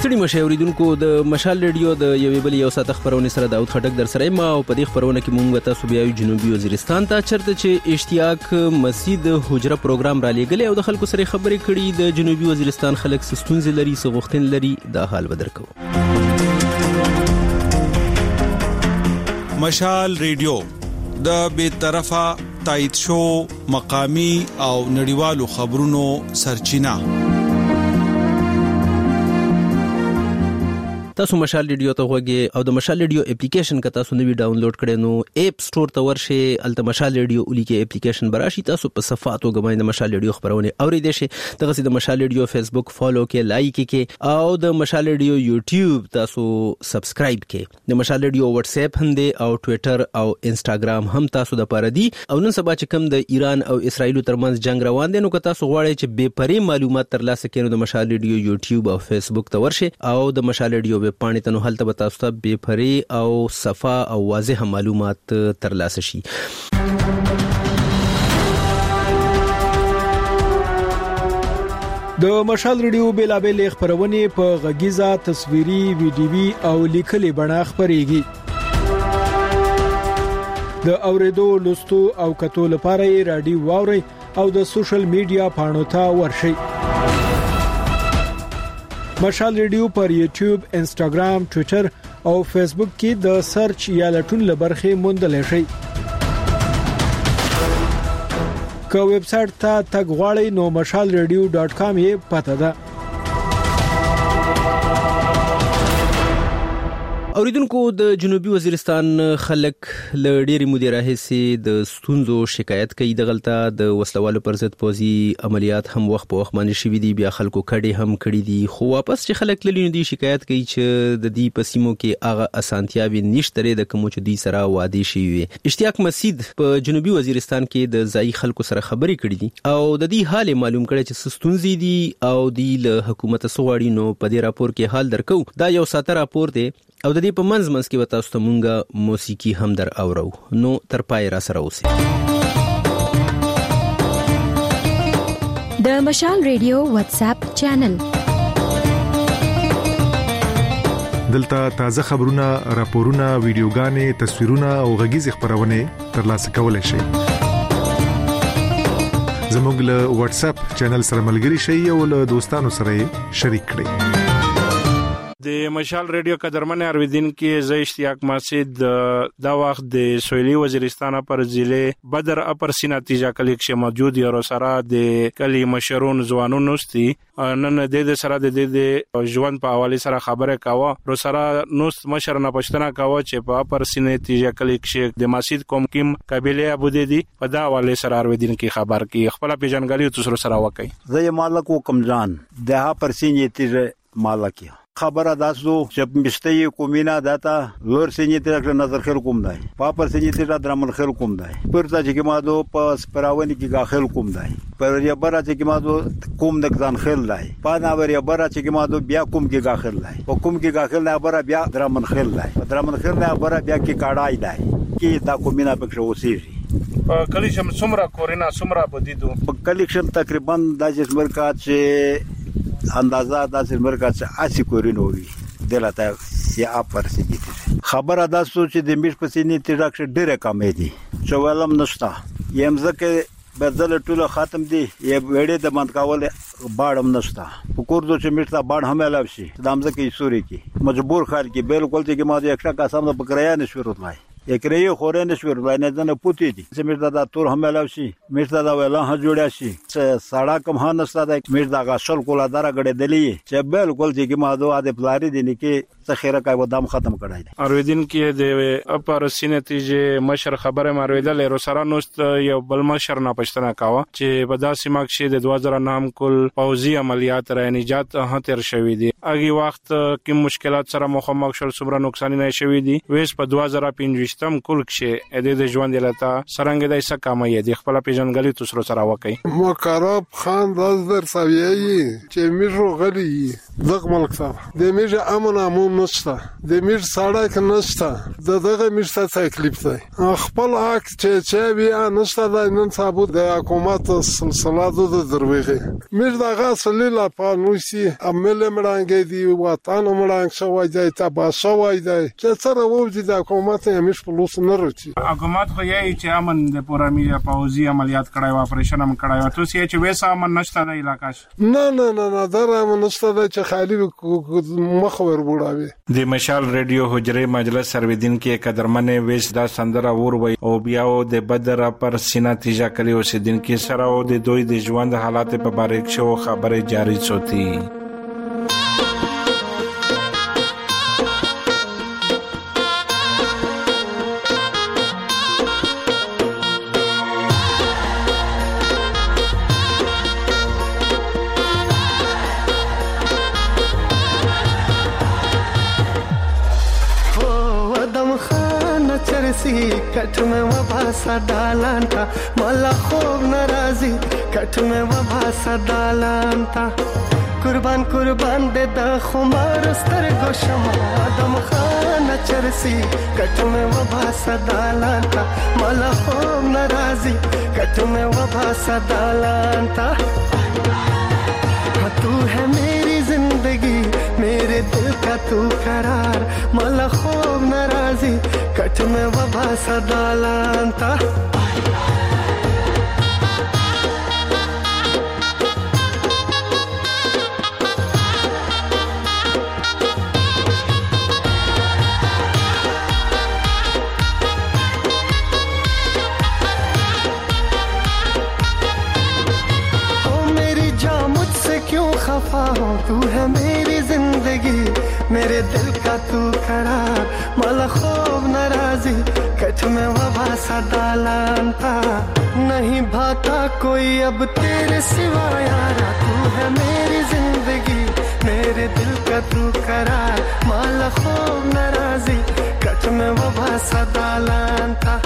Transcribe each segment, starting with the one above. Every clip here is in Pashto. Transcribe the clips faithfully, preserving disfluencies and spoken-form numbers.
ستړي مشه اوریدونکو د مشال ریډیو د یوې بل یو ساعت خبرونه سره داود خټک در سره ما او په دې خبرونه کې مونږ تاسو بیا جنوبي وزیرستان ته چرته چې اشتیاق مسجد حجره پروګرام را لېګلې او د خلکو سره خبرې کړي د جنوبي وزیرستان خلک ستونزې لري سغوښتن لري دا حال بدرکو. مشال ریډیو د بې طرفه تایید شو مقامی او نړیوالو خبرونو سرچینه. تاسو مشال ریډیو ته غوږی او د مشال ریډیو اپلیکیشن که تاسو نوی ډاونلوډ کړئ نو اپ سٹور ته ورشئ الته مشال ریډیو ولیکي اپلیکیشن براشي تاسو په صفحاتو غوښنه د مشال ریډیو خبرونه اوریدئ شئ دغه د مشال ریډیو فیسبوک فالو کې لایک کې او د مشال ریډیو یوټیوب تاسو سبسکرایب کې د مشال ریډیو واتس اپ هم دی او ټوئیټر او انستګرام هم تاسو د پاره دی او نن سبا چې کوم د ایران او اسرایل ترمنځ جنگ روان دی نو که تاسو غواړئ چې بے پرې معلومات ترلاسه کړئ نو د مشال ریډیو یوټیوب او فیسبوک ته ورشئ او د مشال ریډیو ویب پاڼې ته نو هلته به تاسو ته بے پرې او صفا او واضح معلومات ترلاسه شي. د مشال ریډیو بیلابل خبرونه په غږیزه تصویري ویډیوي او لیکلي بڼه خبريږي. د اوریدو لوستو او کتو لپاره رادیو واوري او د سوشل میډیا پاڼو ته ورشئ. مشال ریډیو پر یوټیوب، انستګرام، ټوئیټر او فیسبوک کې د سرچ یا لټون لبرخه موندل شي. که ویب سټ ته تګ غواړئ نو مشال ریډیو ډاټ کام یې پته ده. اوریدونکو د جنوبي وزیرستان خلک ل ډېری مودې راهیسې د ستونزو شکایت کوي د غلطه د وسلوالو پر ضد پوزي عملیات هم وخت په وخت باندې شوي دي بیا خلکو کډې هم کړي دي خو واپس چې خلک للی دي شکایت کوي چې د دې پسیمو کې هغه اسانتیاوي نشته د کوم چې دوی سره وادي شي وي. اشتیاق مسجد په جنوبي وزیرستان کې د ځای خلکو سره خبرې کړي دي او د دې حال معلوم کړي چې ستونزې دي او د حکومت سغواړي نو په دې راپور کې حال درکو. دا یو ساته راپور دی او د دې په منځ منځ کې وتا ستاسو مونږه موسیقي هم در اورو نو تر پای را سره اوسئ. د مشال ریډیو واتس اپ چینل دلته تازه خبرونه، راپورونه، ویډیوګانې، تصویرونه او غږیز خبرونه ترلاسه کولای شئ. زموږ له واتس اپ چینل سره ملګري شئ او له دوستانو سره شریک کړئ. د مشال ریډیو قدرمن اوریدین کې زه اشتیاق مسجد دا وخت د سویلي وزیرستان پر ضلع بدر اپر سینا تیجا کلیک شه موجود یو سره د کلی مشرون ځوانونو نوستي نن د دې سره د دې ژوند په حواله سره خبره کاوه رو سره نوست مشر نه پښتنه کاوه چې په اپر سینا تیجا کلیک شه د مسجد کوم کیم قبيله ابو ددي په دا حواله سره اوریدین کې خبر کې خپل پیژنګالي تاسو سره وکي. زه مالک وکم جان د اپر سینا تیجا مالک خبره داسو چې مشته کومینا داتا لور سینې ته نظر خل کوم دی پاپر سینې ته درمل خل کوم دی پرته چې ما دو پس پراونی کې غاخل کوم دی پر یا برا چې ما دو کوم د ځان خل دی پانا ور یا برا چې ما دو بیا کوم کې غاخل دی او کوم کې غاخل نه برا بیا درمل خل دی درمل خل نه برا بیا کې کاډای دی کې دا کومینا پکې وسیږي. په کلیشم څومره کورینا څومره بدیدو په کلیشم تقریبا د جسمر کا چې اندازه داسې مرکز اسی کورینو وي دلته یا اپر سیګی خبره دا سوچ د میش په سینې تیراکشه ډیره کمې دي چوالم نشتا یمزکه بدل ټوله ختم دي یا وړې د بند کول باړم نشتا په کوردو چې میشتا باړ هم علاوه شي دامزکه سوري کې مجبور خال کې بالکل چې ما د یکشا قسم د بکریا نشو راتلای یکرې خورې نشو راتلای نه نه پوتې دي چې میشتا دا تور هم علاوه شي میشتا دا ولا ها جوړیا شي سړا کم ها نشتا د میشتا غشل کولا دره غړې دلی چې بالکل چې ما دوه د پلاری دي نه کې څخیره کای و دام ختم کړای اوریدین کې د اپر سینتیجه مشر خبره مرویدل رو سره نوست یو بل مشر نه پښتنه کاوه چې په داسې مخکې د دوه زره نام کل پوزي عملیات را نجات هم تر شوې دي اغه وخت کې مشکلات سره مخامخ شول څومره نقصان نه شوې دي وېس په دوه زره پنځه کل کې د دې ژوند لته سرنګ دای څه کمه دي خپل پیژنګلی تاسو سره وکي. مقرب خان داز در سویې چې میرو غلي دغه ملک ته د میژه امن امون نشته د میژ سړک نشته د دغه میژ ته تکلیف دی خپل حق چې چې بیا نشته د نن سبا د حکومت سلسله د درويغه میژ دغه سلیلا پانوسی عمل مړانګې دی وطن مړانګ شوی دی تبا شوی دی چې سره وځي د حکومت میژ په لوس نه رچی حکومت خو یې چې امن د پورامي پاوزي عملیات کړای و اپریشن هم کړای و تاسو یې چې وېسا امن نشته د علاقې نه نه نه نه دا امن نشته چې خالی مخور بوډاوي د مشال ریډیو حجره مجلس سرویدین کې قدرمنه وېس دا سندره ور وي او بیا د بدر پر سینا تیجا کلی اوسیدین کې سره او د دوی د ژوند حالات په باره کې شو خبره جاری شوتي کټ مې وبا سدالان تا مالا خوب ناراضي کټ مې وبا سدالان تا قربان قربان دې د خمار سترګو شمع ادم خان چرسي کټ مې وبا سدالان تا مالا خوب ناراضي کټ مې وبا سدالان تا تو ہے میری زندگی میرے دل کا تو قرار مالا خوب ناراضی کٹ میں وبا سدالان تا तू है मेरी जिंदगी मेरे दिल का तू करार माला खूब नाराजी कठ में वबा सदालान था नहीं भाता कोई अब तेरे सिवा यारा तू है मेरी जिंदगी मेरे दिल का तू करार माला खूब नाराजी कठ में वबा सदालान था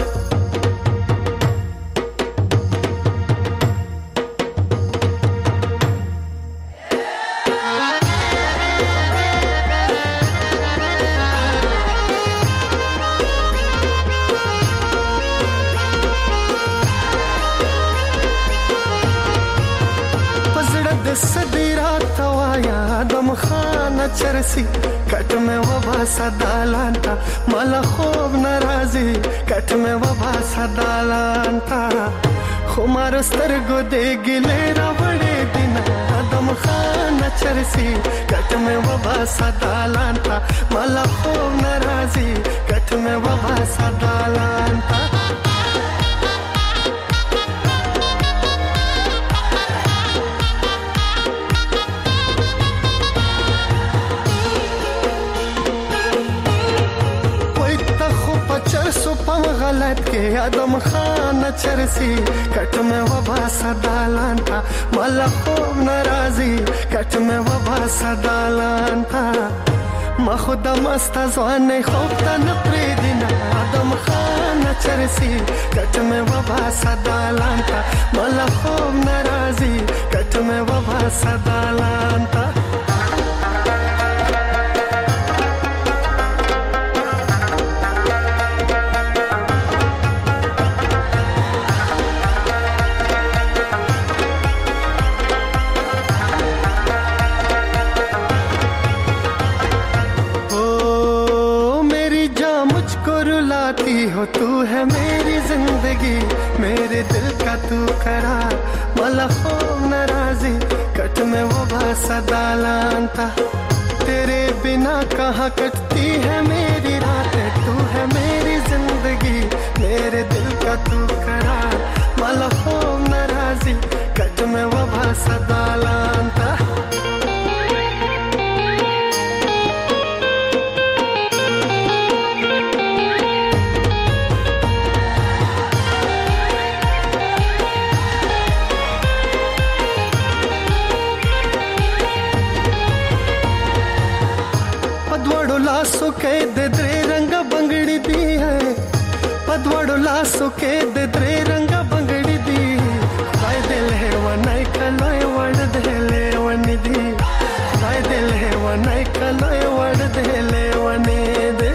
चरसी कट में वबा सदालान था माला खूब नाराजी कट में वबा सदालान था खुमार स्तरगो दे गिले बड़े दिन आदम खान चरसी कट में वबा सदालान था माला खूब नाराजी कट में वबा सदालान था गलत के आदम खान चरसी कट में वबा सदालान था माला खूब नाराजी कट में वबा सदालान था ما خودم است از آن خوبتن پریدین آدم خان چرسی کتم و با صدالان تا مالا خوب نرازی کتم و با صدالان تا हो तू है मेरी जिंदगी मेरे दिल का तू करार माला खूब नाराजी कट में वो बा सदालान था तेरे बिना कहाँ कटती है मेरी रातें तू है मेरी जिंदगी मेरे दिल का तू करार माला खूब नाराजी कट में वो बा सदालान था लासो के दे द्रे रंग बंगड़ी दी है पदवड़ो लासो के दे द्रे रंग बंगड़ी दी दाई दिल है वनाई कलोय वड़ दे ले वनी दी दाई दिल है से लेवने दे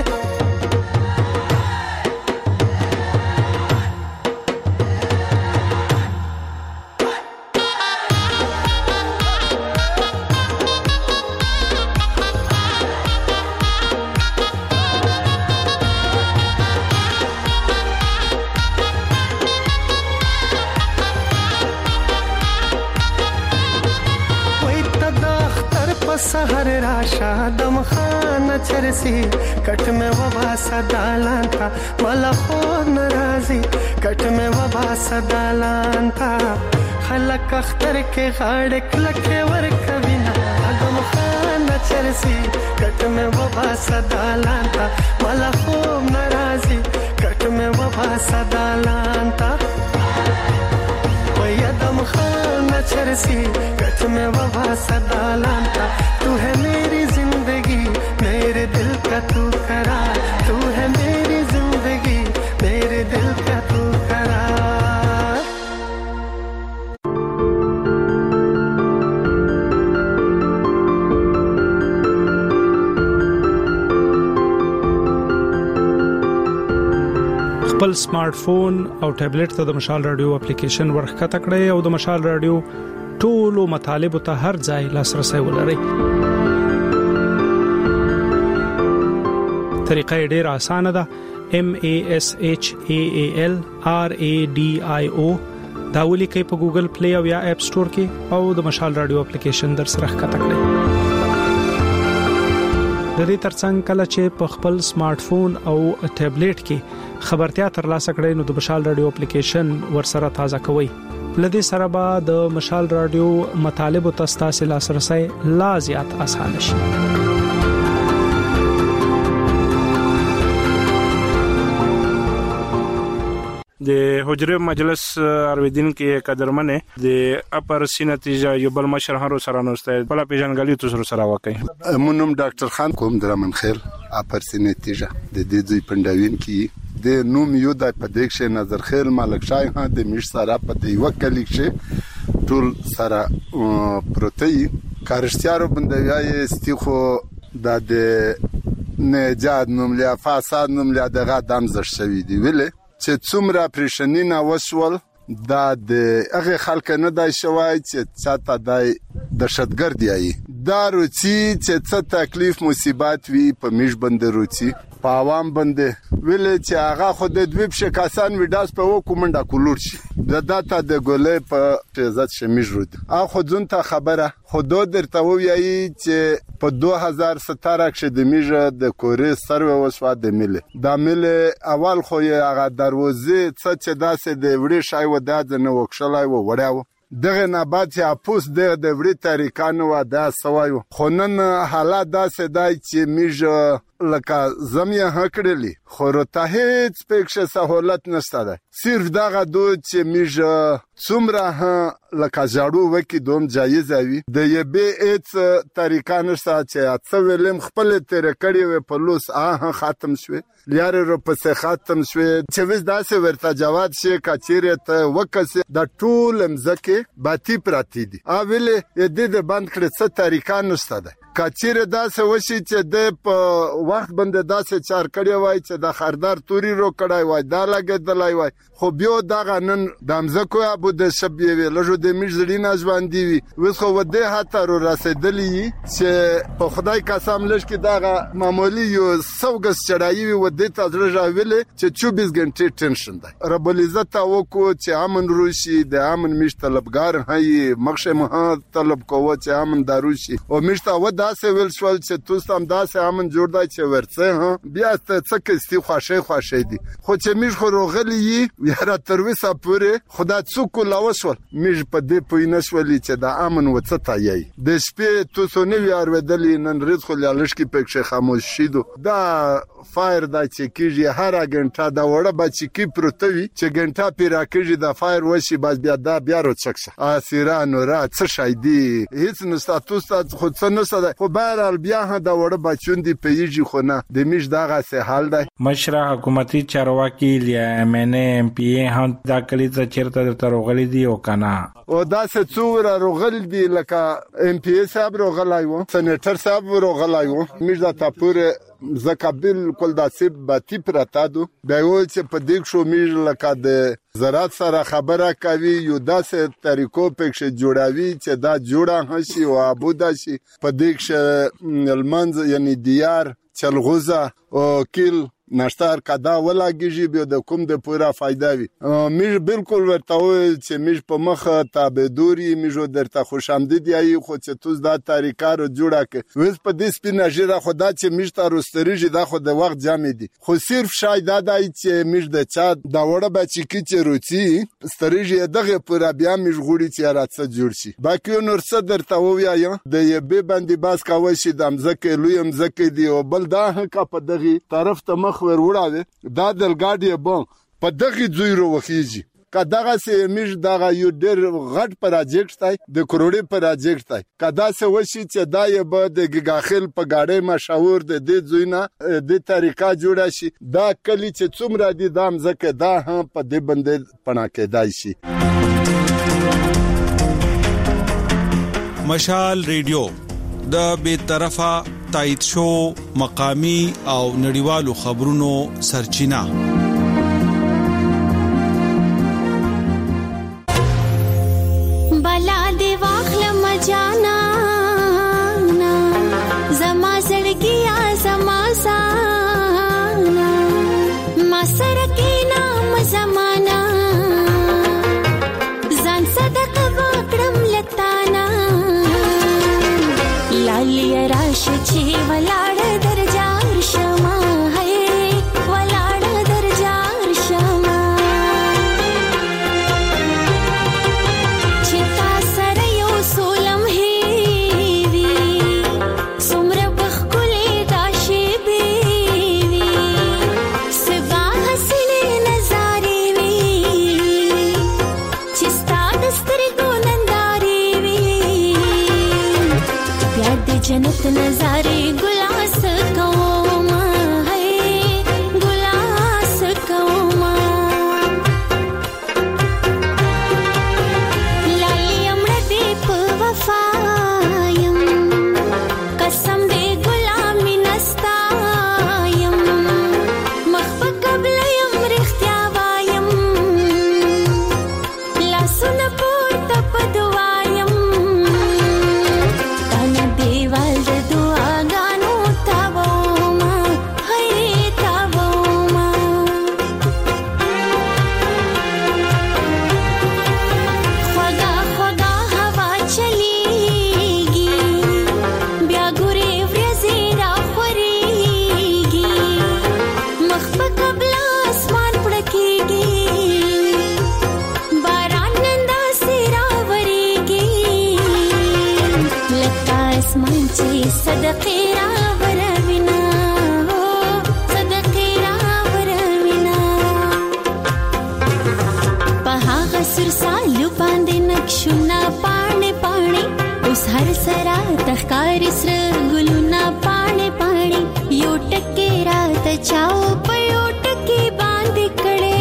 सहर राशा दम खाना चरसी कट में वबा सदालान था मला खो नाराजी कट में वबा सदालान था खलक अख्तर के गाड़े लखे वर कविना दम खाना चरसी कट में वबा सदालान था मला खो नाराजी कट में वबा सदालान था दम खाना चरसी कट में वबा सदालान था तू है मेरी जिंदगी मेरे दिल का तू करार तू है मेरी जिंदगी मेरे दिल का तू करार خپل سمارټ فون او ټابلیټ ته د مشال رادیو اپلیکیشن ورخکته کړئ او د مشال رادیو ټولو مطالبه ته هر ځای لاسرسي ولرئ. طریقه ډیره اسانه ده. M A S H A A L R A D I O دا ولیکئ په ګوګل پلی او یا اپ سٹور کې او د مشال رادیو اپلیکیشن در سره ښکته کړئ. د دې ترڅنګ کله چې په خپل سمارټ فون او ټابلیټ کې خبرتیا ترلاسه کړئ نو د مشال رادیو اپلیکیشن ورسره تازه کوئ. لدې سره به د مشال رادیو مطالب او تاسو لاسرسي لا زیات آسان شي. د حجره مجلس ارویدین کې قدرمنه د اپر سینتیجا یو بل مشر هرو سره نوسته بل پیژنګلی تو سره وکي. مونږ ډاکټر خان کوم درمن خیر اپر سینتیجا د دې ځای پنداوین کې د نوم یو د پدیکشه نظر خیر مالک شای ها د مش سره په دی وکلیک شه ټول سره پروتئی کارشتیارو بندوی استخو د نجاد نوم لیا فساد نوم لیا دغه دم زړ شوی دی ویله چې څومره پرېشنینه وسول دا د هغه خلک نه دای شوای چې چاته دای دهشتګرد دی دا روچی چې څه تکلیف مصیبت وی په میش بند روچی په عوام باندې ویل چې هغه خو د دوی په کسان وډاس په وکومنده کولور شي د داتا د ګولې په عزت شمیج رود اخو ځون ته خبره خودو درته وایي چې په دوه هزار ستاره کې د میجه د کورې سروي وسو د ملي د ملي اول خو یې هغه دروازه څه چې داسې د وړي شای و د نه وکښلای و وړاو دغه نبات یا پوس دغه د وړي طریقانو و دا سوایو خو نن حالات داسې دای چې میجه لکه زمیا هکړلی خو ته هیڅ پکښه سہولت نشته ده صرف دغه دوه چې میجه څومره لکه جاړو وکي دوم جایز وي د یې به هیڅ طریقه نشته چې څو ولم خپل تیر کړي و په لوس اه ختم شوه لیاره رو پس ختم شوه چې وز داسې ورته جواب شي کچيره ته وکسه د ټول مزکه باتی پراتی دي اوله دې د بند کړه څه طریقه نشته ده کچيره داسې وشي چې د په وخت باندې داسې چار کړي وای چې د خردار توري رو کړای وای دا لګیدلای وای خو بیا دغه نن د مزکو ابو د شبي لږه د میژړینا ژوند دی وس خو ود هاته رو رسیدلی چې په خدای قسم لږ کې دغه معمولی یو سوګس چړایي و د تاسو راویل چې چوبیس غنټې ټینشن ده رب العزت وکړو چې امن روشي د امن میش طلبګار هي مخشه مه طلب کوو چې امن داروشي او میشته و داسې ویل شول چې تاسو هم داسې امن جوړ دی چې ورڅه ها بیا څه کستی خوشي خوشي دي خو چې میش خو روغلی یاره تر وسه پوره خدا څوک لاوسول میش په دې پوینه شولې چې د امن وڅ تایي د شپې تاسو نه ویار ودلی نن رز خو لالش کې پکښه خاموش شیدو دا فایر دا چې کیږي هر غنټه دا وړه بچی کی پروتوي چې غنټه پیرا کیږي دا فایر وشي بس بیا دا بیا روڅکشه اسیرانو را څه شای دی هیڅ نو ستاتوس خو څه نو ستاسو خو بهرال بیا دا وړه بچون دی پیږي خو نه د میش دغه سه حال دی. مشره حکومتي چارواکي یا ایم ان ای ام پی ای هم دا کلی ته چیرته ترغلي دي او کنه او دا څه څوره روغل دي لکه ام پی ای صاحب روغلای وو سېنیټر صاحب روغلای وو میش دا تپور زکه بالکل دا سیب باتی پراته دو بیا و چې په دې شو میش لکه د زراعت سره خبره کوي یو داسې طریقو پکې جوړاوي چې دا جوړه هشي او ابودا شي په دې کې المنز یعنی دیار چلغوزه او کیل نشتار کدا ولاګیږي به د کوم د پورا فائدہ وي میش بالکل ورته چې میش په مخه تابعدوري میشو درته خوشامدید یای خو چې توز دا طریقارو جوړه ک وس په دې سپینه ژیره خدا چې میش ته روستریږي دا خو د وخت جامې دي خو صرف شاید دا دای چې میش د چا دا وړه بچی کی چې روچی ستریږي دغه پورا بیا میش غوړي چې راځه جوړ شي باقي نور څه درته ویا د یبه باندې باس کاوي شي د مزکه لوی مزکه دی او بل دا کا په دغه طرف ته خبر وړاوه دا دلګاډي بون په دغه زویرو وخیږي کداغه سه میش دغه یو ډېر غټ پروجیکټ دی د کروڑې پروجیکټ دی کدا سه وشي چې دا یې به د ګاخل په گاډي مشاور د دې زوینه د طریقه جوړه شي دا کلی چې څومره دي دام زکه دا هم په دې بندې پنا کېدای شي. مشال ریډیو د بے طرفه تایید شو مقامی او نړیوالو خبرونو سرچینه. بلا دی واخل مجانا زما زړګیا زما سانا ما سره کې نام زمانہ ځان صدق وکړم لتانا لالی راش چې ولاړ درجار شما ہے ولاړ درجار شما چې تا سره یو سولم هی سمره بخکلې داشي بیوی سبا حسنه نظارې وی چې ستا دسترګو نندارې وی بیا د جنت نظارې ګلاس کوما ہے ګلاس کوما لالی امړه دې په وفایم قسم دې غلامي نستایم مخ په قبل یم رښتیا وایم لاسونه پورته په دعایم تانه دیوال د دعاګانو تاوما هی تاوما خوږه خوږه هوا چلیږي بیا ګورې ورځې راخورېږي مخ په قبله اسمان پړکېږي باران نن داسې راورېږي لکه اسمان چې صدقې راوروینا صدقې راوروینا په هغه سر سالو باندې نقشونه پاڼې پاڼې اوس هر سرا تخکارې سره ګلونه پاڼې پاڼې یو ټکې راته چاو په یو ټکې باندې کړې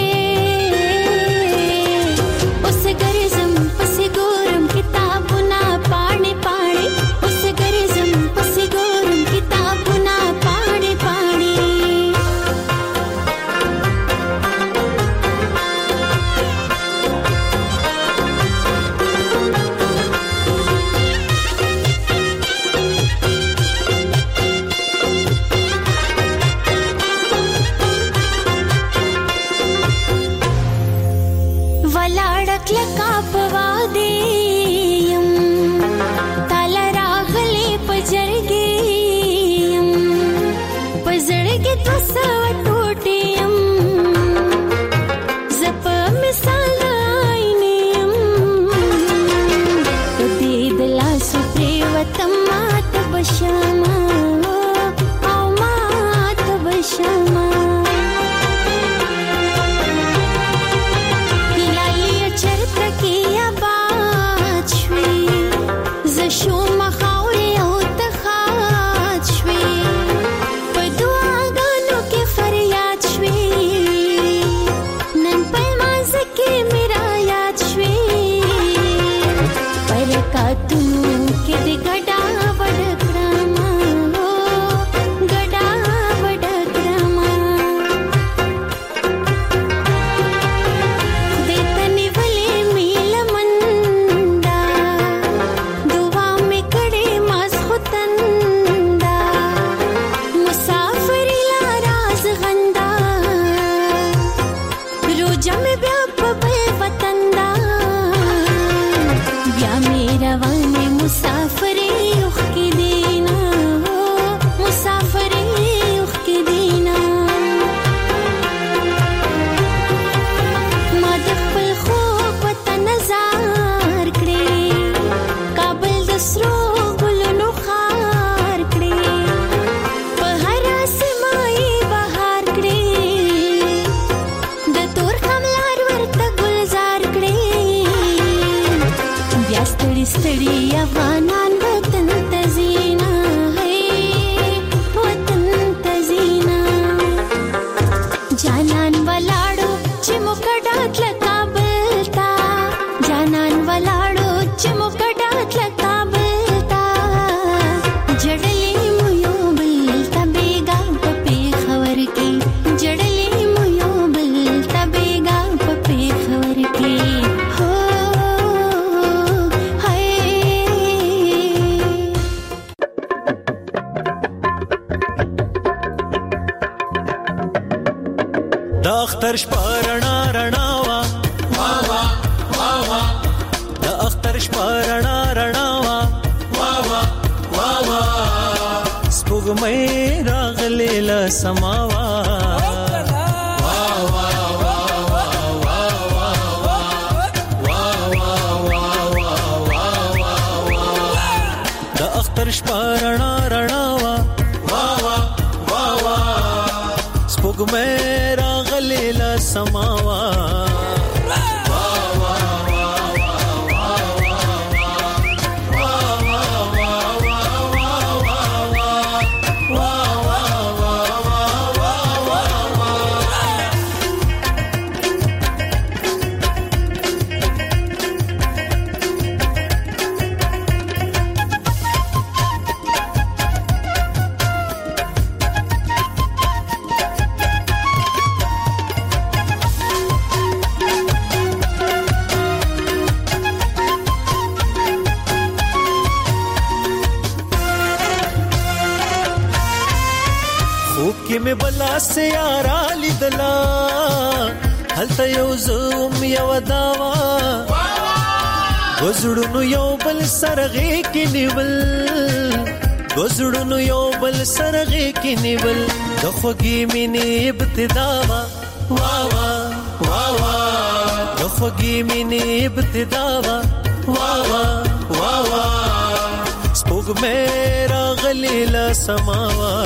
اوس ګرځم پسې ګورم کتابونه پاڼې پاڼې اوس ګرځم پسې ګورم کتابونه پاڼې پاڼې ولاړ کلکا پوا دیم تالا راغلی پجرګیم پزړګې تاسو ټوټیم زپ مثال آینیم دې دلا سپری وتم مات بشما او مات بشما چرته ستړي افغانان وطن تزینا ہے وطن تزینا جانان ولاړو چې مکډات لکابل تا جانان ولاړو چې مکډات لکابل تا جړلې مو یو بل تبېګا په پیښور کې جړلې مو یو بل تبېګا په پیښور کې هو هاي د اختر شپه رڼا رڼا وا وا وا وا وا د اختر شپه رڼا رڼا وا وا وا وا وا سپوږمۍ راغلې له سماوا وا وا وا وا وا وا وا وا د اختر شپه رڼا رڼا وا وا وا وا وا سپوږمۍ راغلې له سماوا میں بلا سے یارا لیدلا هلته یو زوم یو داوا گزړونو یو بل سرغه کې نیول گزړونو یو بل سرغه کې نیول د خوږی مینې ابتدا وا وا وا وا وا د خوږی مینې ابتدا وا وا وا وا وا سپوږمۍ راغلې له سماوا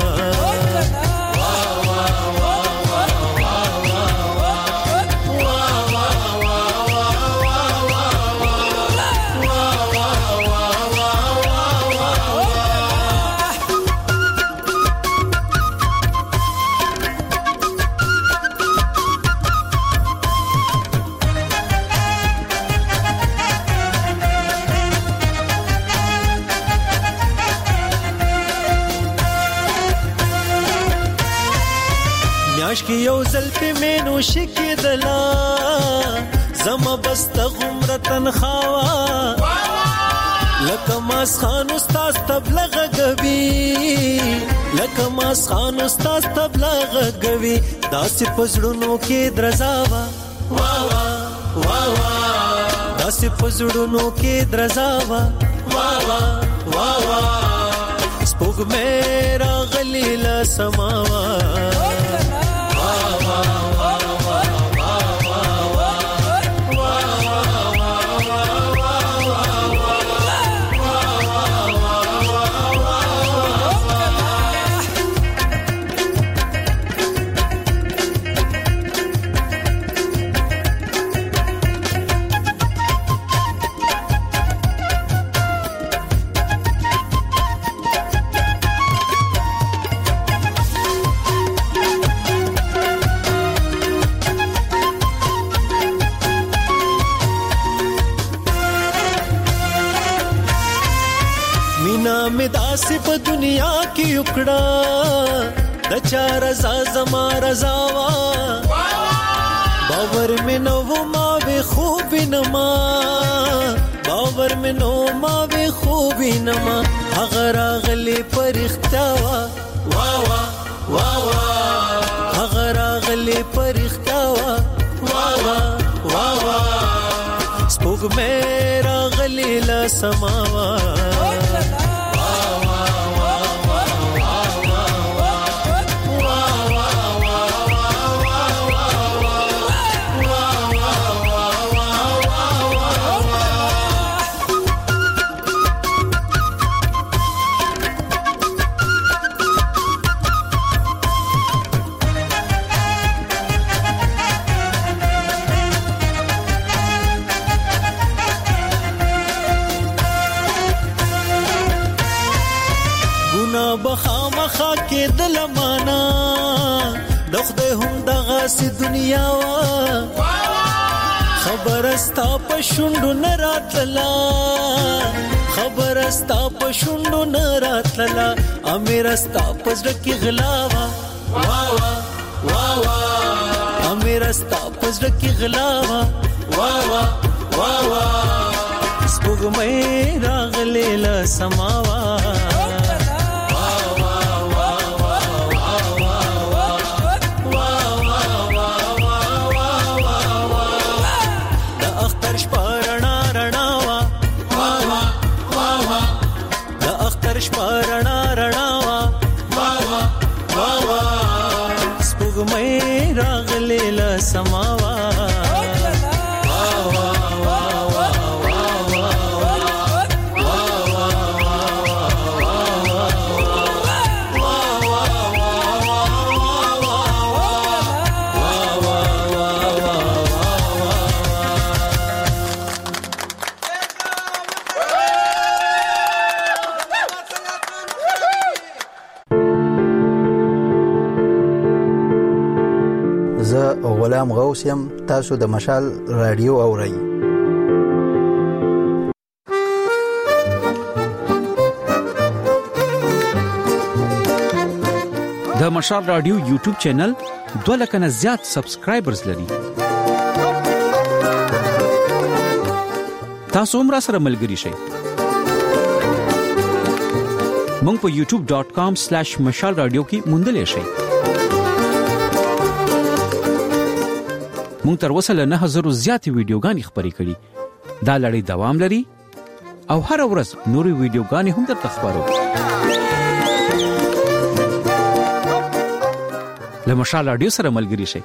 میاش کی یو زلفی مینو شکی دلا زما بست غمره تنخوا لکه ماس خان استاد تبلغ غوي لکه ماس خان استاد تبلغ غوي داسې پزړونو کې درزاوا وا وا وا وا داسې پزړونو کې درزاوا وا وا وا وا سپوږمۍ راغلې له سماوا سی په دنیا کې وکړه د چا رضا زما رضا وا باور مې نو ما به خوب نما باور مې نو ما به خوب نما هغه راغلی پرختیا وا وا وا وا وا هغه راغلی پرختیا وا وا وا وا وا سپوږمۍ راغلی له سماوا داسې دنیا وا خبر استا پښوندو نراتلا خبر استا پښوندو نراتلا امیر استا پزړه کې غلاوا وا وا وا وا امیر استا پزړه کې غلاوا وا وا وا وا سپوږمۍ راغلې له سماوا شپرنا رڼاوا وا وا وا وا سپوږمۍ راغلې له سماوا غلام غوث يم تاسو د مشال رادیو اورئ د مشال رادیو یوټیوب چینل دوه لک نه زیات سبسکرایبرز لري تاسو هم را سره ملګري شئ مونږ په یوټیوب ډاٹ کام سلیش مشال رادیو کې موندل شئ مونږ تر اوسه له نه هزارو زیاتې ویډیوګانې خپرې کړې دا لړۍ دوام لري او هر ورځ نورې ویډیوګانې هم درته خپرو له مشال رادیو سره ملګري شئ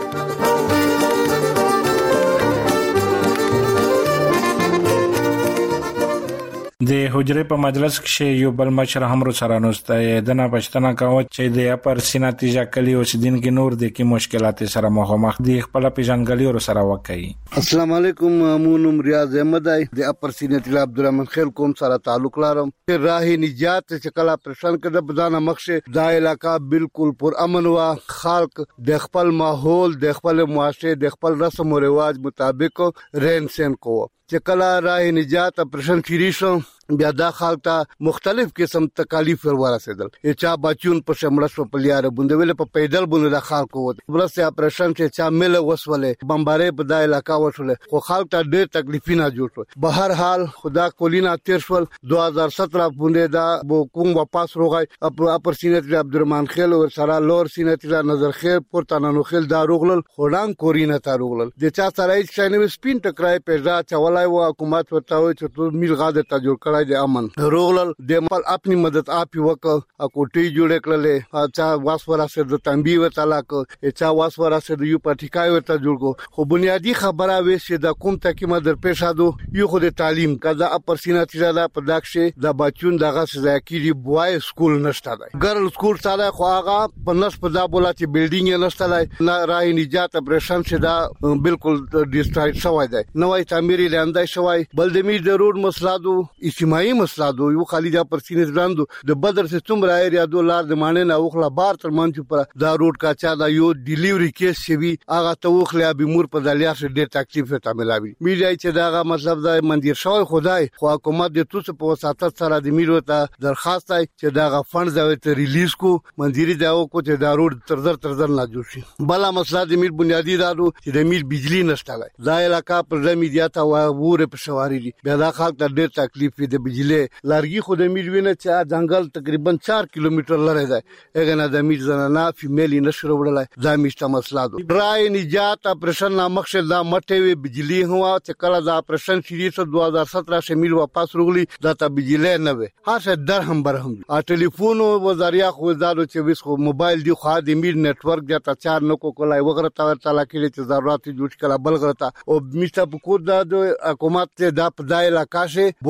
د حجره په مجلس کې یو بل مشر هم رو سره نوسته دنه پښتنه کاوه چې د اپر سیناتیجا کلی اوسیدین کې نور د کې مشکلات سره مخامخ دي خپل پیژنګلی ور سره وکړي. السلام علیکم مونږ ریاض احمد د اپر سیناتیجا عبدالرحمن خیل کوم سره تعلق لرم چې راه نجات چې کلا پرشن کده بدانه مخشه دا علاقہ بالکل پر امن وا خلق د خپل ماحول د خپل معاشره د خپل رسم او رواج مطابق رین سین کو چې کلا راه نجات پرشن شریشو بیا دا خالتا مختلف قسم تکالیف ورسېدل چې بچون په شمړس په لیار بوندول په پیدل بوند د خلکو ورسې اپریشن چې چا مل وسولې بمبارې په د علاقہ وسولې خو خالتا ډېر تکلیفونه جوړ شو به هر حال خدا کولینا تیرشل دو هزار سترہ باندې دا کوم واپس روغای اپر سینت عبدالرحمن خیل ور سره لور سینت نظر خیر پورتانو خیل دا روغل خوران کورینا تا روغل د چا سره چې سپین ټکرای پیدا چولای و حکومت ورته چې تو میل غاده تا جوړ د امن روغل د خپل خپل مدد اپی وک اکوټي جوړ کړل اچھا واسورا سره د تنبیه وتعالى ک اچھا واسورا سره یو پټیکای ورته جوړ کو خو بنیادی خبره وې چې د کوم تکي مدر پېښادو یو خو د تعلیم کدا اپر سیناتي زاده پداکشه د بچون دغه سزاکيري بوای سکول نشته دی ګرل سکول سره خو هغه په نس په دا بولاتی بلډینګ نشته دی نه راي نجات اپریشن چې دا بالکل ډیسټرایډ شوی دی نوې تعمیري لاندای شوی بلدمیر د روډ مسلادو اجتماعي مسلادو یو خالي دا پر سینې ځاندو د بدر سیستم راي ریاضو لار د مانه نه اوخلا بار تر منځ پر دا روډ کا چا دا یو ډیلیوري کیس شوی هغه ته اوخلا به مور په دالیا سره ډېر تکلیف ته ملاوي میډیا چې دا مطلب دا مندیر شوی خدای خو حکومت د توس په وساتت سره د میرو ته درخواست دی چې دا فند زوي ته ریلیز کو منديري دا او کو چې دا روډ تر در تر در نه جوړ شي بلا مسله د میر بنیادی دادو چې د میر بجلی نشته دا علاقہ پر میډیا ته وره په شواري دي بیا دا خلک ته ډېر تکلیف دی بجلی لارګي خو د میلوینه چې ځنګل تقریبا چار کیلومتر لري دی اګه نه د میل زنانه فیمیلی نشره وړلای دا میشته مسله ده رای نجات اپریشن نامخشل دا مټه وی بجلی هوا چې کله دا اپریشن شری سو دو هزار سترہ شمیل واپس روغلی دا ته بجلی نه وي هڅه درهم برهم ا ټلیفون او ذریعہ خو زادو چوبیس خو موبایل دی خو د میل نتورک دا ته چار نو کو کولای وغره تا تعالی کې چې ضرورت جوړ کړه بلغرتا او میشته په کو دا د حکومت دا په دای علاقہ شه بوستر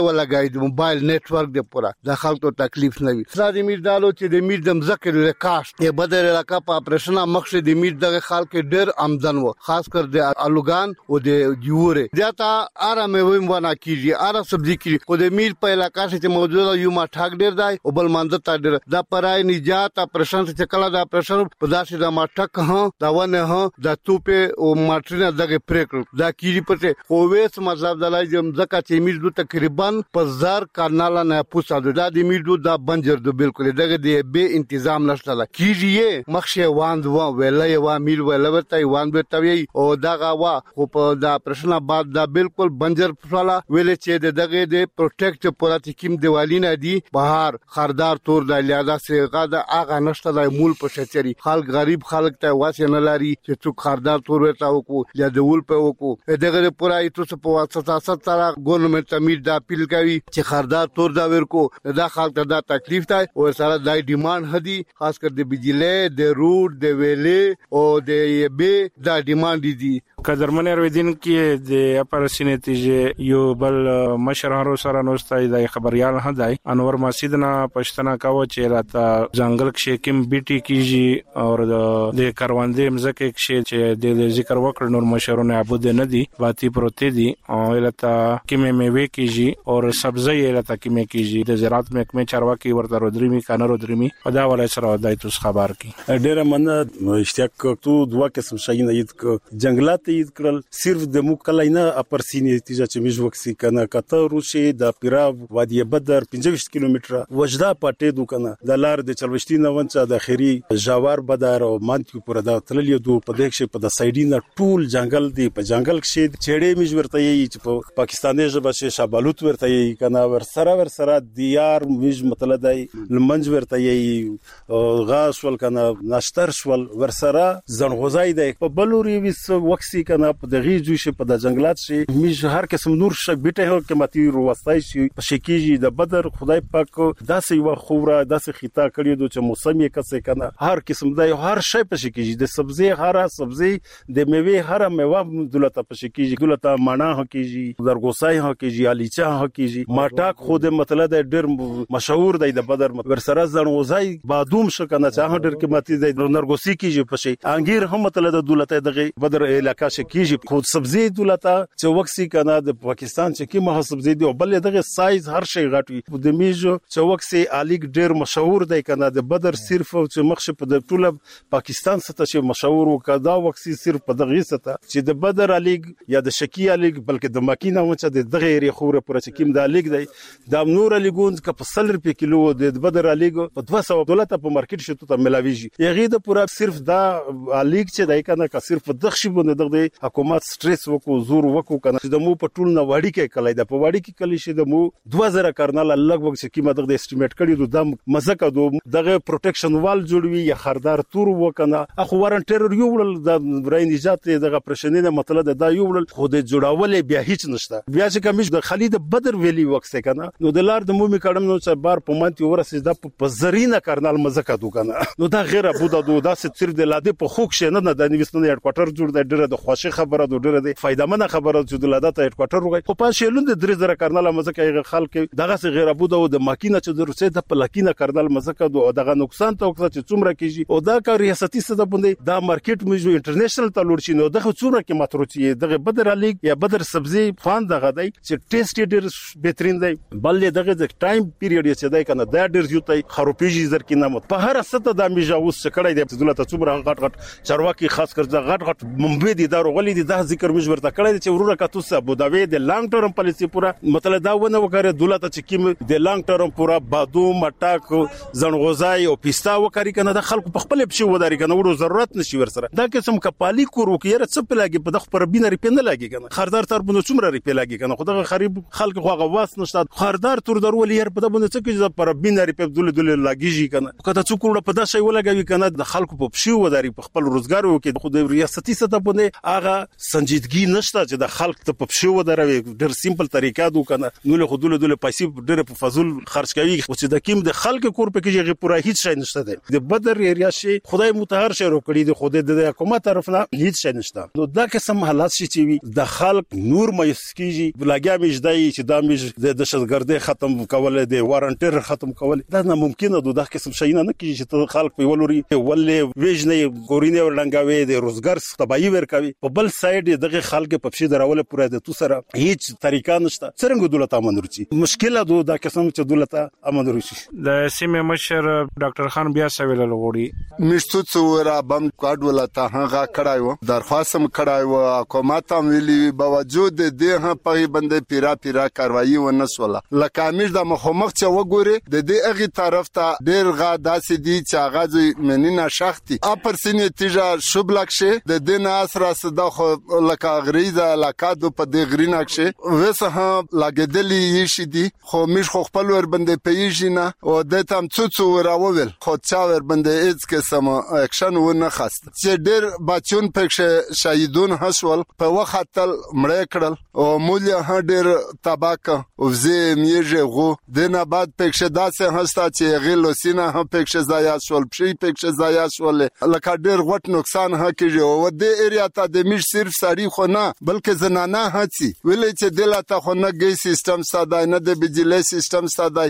ولګای د موبایل نتورک د پورا د خلکو تکلیف نه وي. سره د میر دالو چې د میر د مزکر له کاست یې بدر علاقہ په اپریشن مقصد د میر د خلک ډېر آمدن و، خاص کر د الوغان او د جوړه دیاتا آرامه ویم ونه کیږي آرام سبزی کیږي او د میر په علاقہ چې موجوده یو ما ټاک ډېر دی او بل مانځ تا ډېر د پرای نجات اپریشن چې کله د اپریشن په داسې د ما ټک ها دا ونه ها د توپه او ماټرینه دغه پریکل دا کیږي پته خو وېس مطلب د لای جم زکه چې میر دو تقریبا په زار کارناله نه پوسا د د میر دو د بنجر دو بالکل دغه د به تنظیم نشته کیږي مخشه واند و ویلې و میر ولورته وان به توي او دغه وا خو په د اپریشن بعد دا بالکل بنجر فلا ویلې چې دغه د پروټیکټ پورا تکیم دیوالینه دی بهار خردار تور د لیاده سیغه د اغه نشته د مول په شچري خلک غریب خلک ته واسه نه لري چې څوک خردار تور ورته وکړو یا د ول په وکړو دغه پورا ایتو په واسطه ستاره ګورنمنت امیر دا اپیل کوي چې خردار تور دا ورکو دا خلک ته دا تکلیف دی او سره دای ډیماند هدي خاص کر د بجلی د روډ د ویلې او د به دا ډیماند دي. قدرمن ارویدین کې د اپر سینټیجه یو بل مشرانو سره نوستای د خبريال هداي انور مسجدنا پښتنه کاوه چې راته ځنګل کې کوم بیٹی کیږي او د کاروانده مزکه کې چې د ذکر وکړ نور مشرونه عبود نه دي باتی پروتې دي او لته کې میوه کیږي او سبزی لته کې مې کیږي د زراعت محکمه چارواکي ورته رودريمي کانر رودريمي ادا ولای سره دایته خبر کی ډیره من اشتیاق تو دوه قسم شاینه یت جنگلات تایید کړل صرف د موکلینه اپر سینټیجه چې میج وکسي کنه کته روشي د پیراب وادي بدر پنځه کیلومتره وجدا پټې دو کنه د لار د چلوشتي نه ونچا د خيري جوار بدر او مانتي پر د تللی دو په دښه په د سایډینه ټول جنگل دی په جنگل کې چېړې میج ورته یي چې په پاکستاني ژبه شي شابالوت ورته یي کنه ور سره ور سره دیار میج مطلب دی لمنج ورته یي غاس ول کنه ناشتر شول ور سره زنغوزای دی په بلوري وس وکسي کنه په دغه جوشه په د جنگلات شي میج هر قسم نور شک بیٹه هو کې ماتي روستای شي په شکیږي د بدر خدای پاک داسې یو خوره داسې خطا کړی دو چې موسم یې کسه کنه هر قسم د هر شی په شکیږي د سبزی هر سبزی د میوه هر میوه دولت په شکیږي دولت مانا هو کیږي درګوسای هو کیږي الیچا هو کیږي ماټاک خود مطلب د ډیر مشهور دی د بدر ور سره زنوزای بادوم شو کنه چې هډر کې ماتي د نرګوسی کیږي په شي انګیر هم مطلب د دولت دغه بدر علاقہ کیږي خود سبزی دولت چې وکسي کنه د پاکستان چې کی مه سبزی دی بل دغه سایز هر شی غټوي د میجو چې وکسي الیګ ډیر مشهور دی کنه د بدر صرف چې مخ په د ټول پاکستان ست چې مشهور وکدا وکسي صرف په دغه ست چې د بدر الیګ یا د شکی الیګ بلکې د ماکینه و چې د دغه ری خوره پر چې کیم د الیګ دی د نور الیګون ک په سل روپیه کیلو د بدر الیګ په دوه سوه دولت په مارکیټ شته ته ملاویږي یغه د پورا صرف دا الیګ چې دای کنه کا صرف دغه شی بونه دغه حکومت سټریس وکړو زور وکړو کنه د مو په ټول نه وړي کې کلی د په وړي کې کلی شي د مو دوه زره کرنل لګ وګ چې قیمت د اسټیمیټ کړي د مزکه دو دغه پروټیکشن وال جوړوي یا خردار تور وکنه اخو وارنټر یو ول د برای نجات دغه پرشنینه مطلب دا یو ول خو د جوړاول بیا هیڅ نشته بیا چې کمیش د خالد بدر ویلی وکسه کنه نو د لار د مومي کډم نو چې بار په مانتی ورسې د په زرینه کرنل مزکه دو کنه نو دا غیر ابو د دو داسې تر د لاده په خوښ شنه نه د نیوستنه هډ کوارټر جوړ د ډیره د خوشي خبره د ډیره د فائدمنه خبره چې د لاده ته هډ کوارټر وګي په پاش لوند درې زره کرنل مزکه خلک دغه څه غیر ابو د ماکینه چې د روسي د پلاکینه کرنل مزکه دو دغه نقصان ته وکړه چې څومره کیږي او دا کار ریاستي صد باندې دا مارکیټ موږ انټرنیشنل ته لور شي نو دغه څومره کې ماتروچی دغه بدر الیګ یا بدر سبزی خوان دغه دی چې ټیسټ ډیر بهترین دی بل دغه د ټایم پیریډ چې دی کنه دا ډیر زیاتای خروپیږي زر کې نامت په هر سطح د میجاوس کړای دی دولت څومره غټ غټ چارواکي خاص کر د غټ غټ ممبي دي دا غولې دي دا ذکر موږ ورته کړای چې ورونه کاتو سه ابو داوی د لانګ ټرم پالیسی پورا مطلب دا ونه وکړه دولت چې کیم د لانګ ټرم پورا بادوم مټاک زنغوزای او پیستا وکړي کنه د خلکو په خپل بشي وداري کنه ورو ضرورت نشي ورسره دا قسم کپالی کورو کې رڅ په لاګي په دغه پر بینه ری پنه لاګي کنه خردار تر بنو څومره ری په لاګي کنه خدای خریب خلک خو غواس نشته خردار تر درول ير په دونه څه کې پر بینه ری په دله دله لاګيږي کنه کته څوک په داسې ولګوي کنه د خلکو په بشي وداري په خپل روزګار وکي خو د ریاستي سطح باندې هغه سنجیدګي نشته چې د خلک ته په پښو ودروي ډېر سیمپل طریقه دو کنه نو له خودلو دله پیسې ډېر په فضل خرج کوي چې د کیم د خلک کور په کې غي پوره هیڅ شي نشته ده د بدر ایریا شي خدای متهر شي روکړي د خدای د حکومت طرف نه هیڅ شي نشته نو دا قسم حالات شي چې د خلک نور مېسکیږي بلګیا مجدای چې دا مج د دهشتګردي ختم کول دي وارنټر ختم کول دا نه ممکنه ده د قسم شي نه کیږي چې خلک په ولوري ولې ویژنې ګورینه ولنګاوي د روزګار تبعی ورکوي په بل سایډ دغه خلک په پښې دراول پوره د تو سره هیڅ طریقه نشته څنګه دولت امن ورچی مشکله ده دا قسم چې دولت امن ورچی د سیمه مشر ډاکټر خان بیا سویل لغوړي مشتو څورا بم کوډ ولته هغه کړایو درخواستم کړایو حکومت هم ویلي باوجود د هغه په باندې پیرا پیرا کاروایی ونسوله لکه امیر د مخمخ چې وګوري د دې اغي طرف ته ډیر غا داسې دي چې هغه منینه شختي اپر سینې تیجا شوبلکشه د دین اسرا صدا خو لکه غریزه لکه د په دې غرینکشه وسه هم لاګدلی شي دي خو مش خو خپل ور باندې پیژنه او د تم څو راوول خو چا ور باندې هیڅ قسم اکشن ونه خاست چې ډیر بچون پکښه شهیدون حسول په وخت تل مړ کړل او مولیا هډر تباک او زه میږه غو د نه بعد پکښه داسې هستا چې غیلو سینه هم پکښه ضایع شول پښې پکښه ضایع شول لکه ډیر غټ نقصان هکېږي او د ایریا ته د میش صرف ساری خو نه بلکې زنانه هڅي ویلې چې دلته خو نه ګي سیستم ساده نه د بجلی سیستم ساده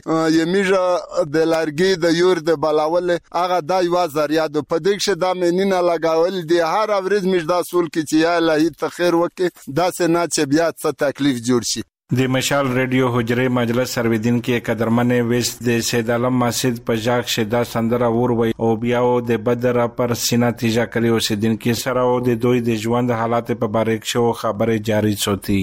یمیږه د لارګي د یور د بلاول هغه د یو ذریعہ د پدېښه د منینه لگاول دي هر اورز مش د اصول کې چې یا الله ته خیر وکي دا سه نه چې بیا څه تکلیف جوړ شي د مشال ریډیو حجره مجلس سرویدین کې قدرمنه وست د سید عالم مسجد په ځاګ شدا سندره ور وي او بیا د بدر پر سینا تیجا کلی اوسیدین کې سره او د دوی د ژوند حالات په باره کې شو خبره جاری شوتي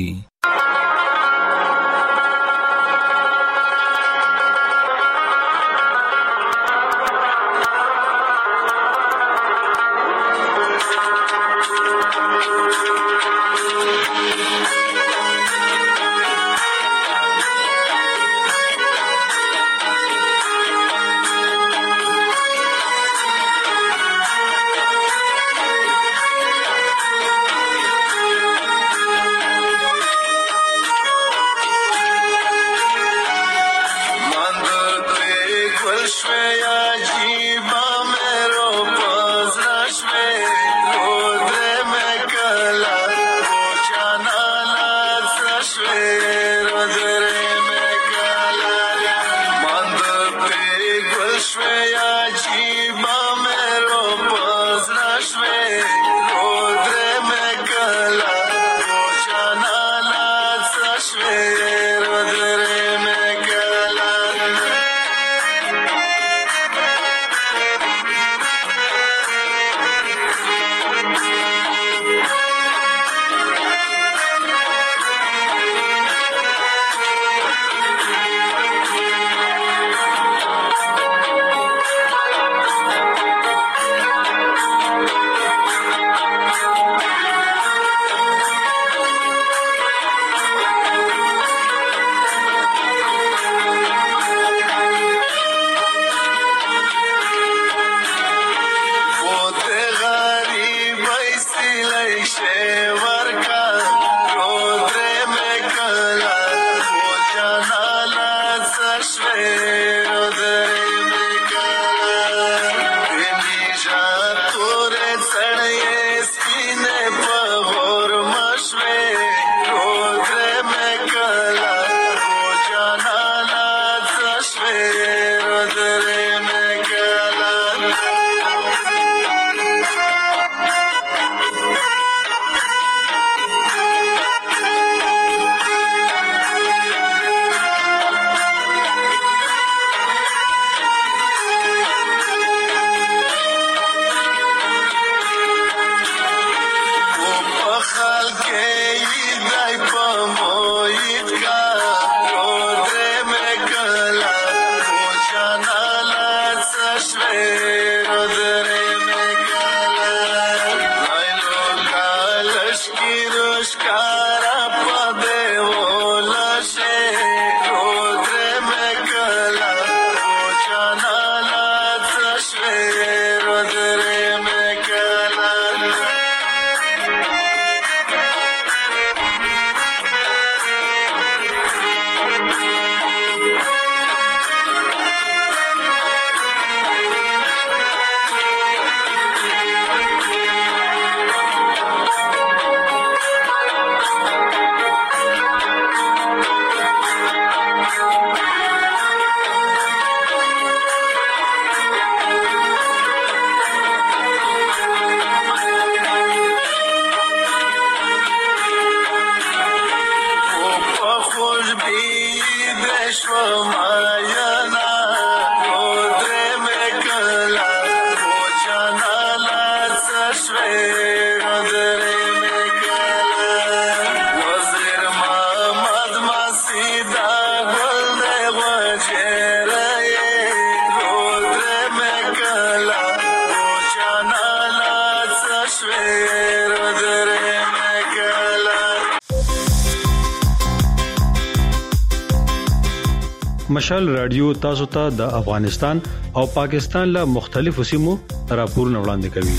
مشال رادیو تاسو ته د افغانستان او پاکستان له مختلفو سیمو راپورونه وړاندې کوي.